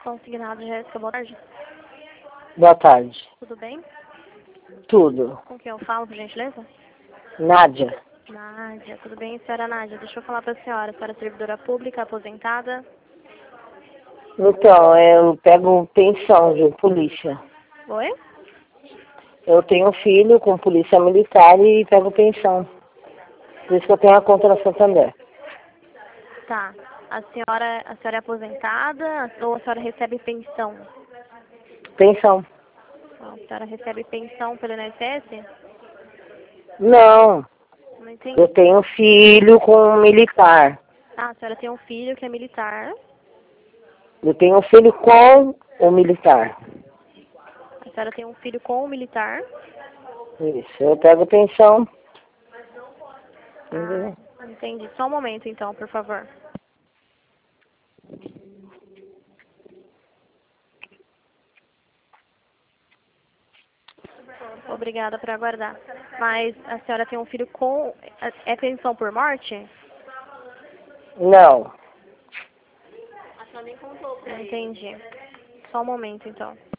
Consignado, Jéssica, boa tarde. Boa tarde. Tudo bem? Tudo. Com quem eu falo, por gentileza? Nádia. Nádia, tudo bem, senhora Nádia? Deixa eu falar para a senhora é servidora pública, aposentada? Então, eu pego pensão de polícia. Oi? Eu tenho um filho com polícia militar e pego pensão. Por isso que eu tenho a conta na Santander. Tá. A senhora é aposentada ou a senhora recebe pensão? Pensão. A senhora recebe pensão pelo INSS? Não, Não entendi. eu tenho um filho com um militar. Ah, a senhora tem um filho que é militar. Eu tenho um filho com o militar. A senhora tem um filho com um militar. Isso, eu pego pensão. Entendeu? Entendi. Só um momento, então, por favor. Obrigada por aguardar. Mas a senhora tem um filho com... É pensão por morte? Não. Entendi. Só um momento, então.